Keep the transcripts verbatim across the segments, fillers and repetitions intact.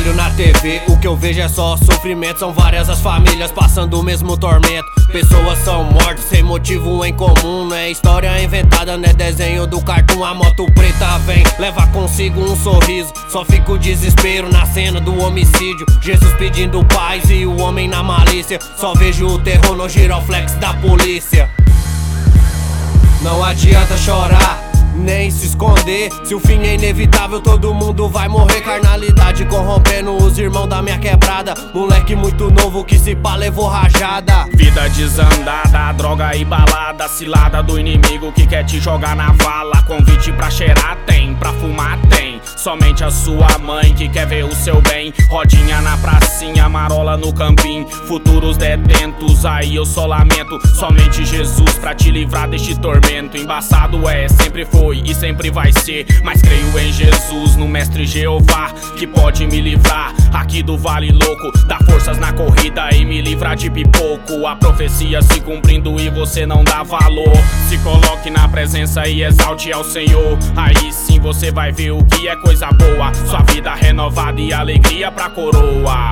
olho na T V, o que eu vejo é só sofrimento. São várias as famílias passando o mesmo tormento. Pessoas são mortas sem motivo em comum. Não é história inventada, não é desenho do cartoon. A moto preta vem, leva consigo um sorriso. Só fica o desespero na cena do homicídio. Jesus pedindo paz e o homem na malícia. Só vejo o terror no giroflex da polícia. Não adianta chorar, nem se esconder. Se o fim é inevitável, todo mundo vai morrer. Carnalidade corrompendo os irmãos da minha quebrada. Moleque muito novo que se pá levou rajada. Vida desandada, droga e balada. Cilada do inimigo que quer te jogar na vala. Convite pra cheirar tem, pra fumar tem. Somente a sua mãe que quer ver o seu bem. Rodinha na pracinha, marola no campim. Futuros detentos, aí eu só lamento. Somente Jesus pra te livrar deste tormento. Embaçado é, sempre foi e sempre vai ser. Mas creio em Jesus, no mestre Jeová, que pode me livrar aqui do vale louco. Dar forças na corrida e me livrar de pipoco. A profecia se cumprindo e você não dá valor. Se coloque na presença e exalte ao Senhor. Aí sim você vai ver o que é coisa boa. Sua vida renovada e alegria pra coroa.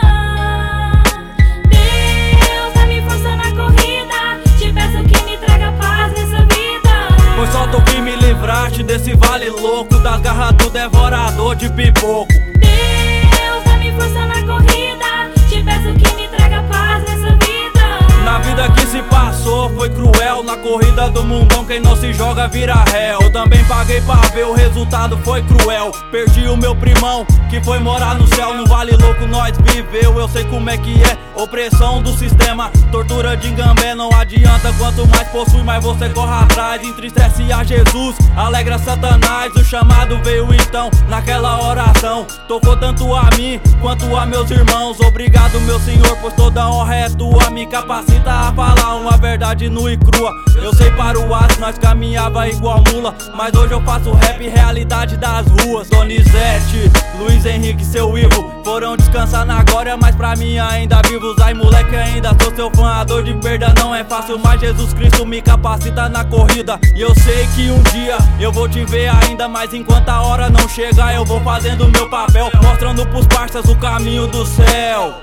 Deus, dá-me força na corrida. Te peço que me traga paz nessa vida. Pois só tu que me livraste desse vale louco, das garras do devorador de pipoco. Deus, dá-me força na corrida. Te peço que me traga paz nessa vida. Na vida que se passou foi cruel. Na corrida do mundão quem não se joga vira réu. Eu também paguei pra ver, o resultado foi cruel. Perdi o meu primão que foi morar no céu. No vale louco nós viveu, eu sei como é que é. Opressão do sistema, tortura de engambé. Não adianta, quanto mais possui mais você corre atrás. Entristece a Jesus, alegra Satanás. O chamado veio então naquela oração. Tocou tanto a mim quanto a meus irmãos. Obrigado meu Senhor, pois toda honra é tua. Me capacita a falar uma verdade nua e crua. Eu sei para o aço, nós caminhava igual mula. Mas hoje eu faço rap, realidade das ruas. Donizete, Luiz Henrique, seu Ivo foram descansar na glória, mas pra mim ainda vivos. Ai moleque, ainda sou seu fã. A dor de perda não é fácil, mas Jesus Cristo me capacita na corrida. E eu sei que um dia eu vou te ver ainda, mas enquanto a hora não chega eu vou fazendo meu papel, mostrando pros parças o caminho do céu.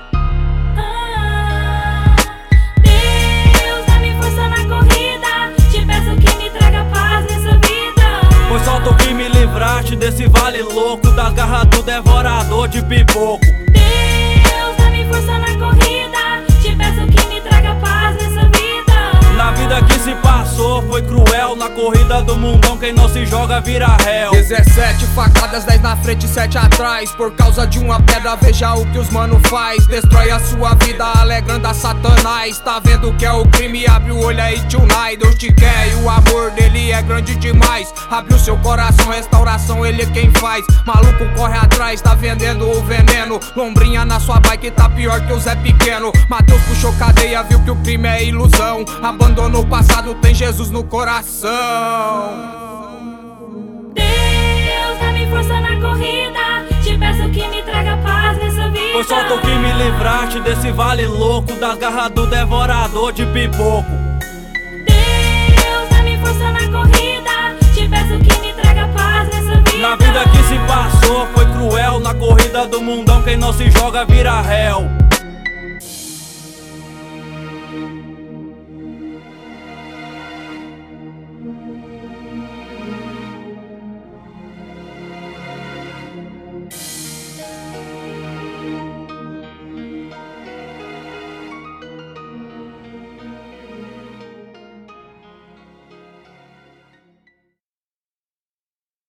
Pois só tu que me livraste desse vale louco, das garras do devorador de pipoco. Deus, dá-me força na corrida. Te peço que me traga paz nessa vida. Na vida que se passou foi cruel. Na corrida do mundão quem não se joga vira réu. Dezessete facadas, dez na frente e sete atrás. Por causa de uma pedra, veja o que os mano faz. Destrói a sua vida, alegrando a Satanás. Tá vendo que é o crime? Abre o olho aí, tonight. Deus te quer e o amor dele é grande demais. Abre o seu coração, restauração ele é quem faz. Maluco corre atrás, tá vendendo o veneno. Lombrinha na sua bike tá pior que o Zé Pequeno. Mateus puxou cadeia, viu que o crime é ilusão. Abandonou o passado, tem Jesus no coração. Deus, dá-me força na corrida. Te peço que me traga paz nessa vida. Pois só tu que me livraste desse vale louco, das garras do devorador de pipoco. Deus, dá-me força na corrida. Te peço que me traga paz nessa vida. Na vida que se passou foi cruel. Na corrida do mundão quem não se joga vira réu.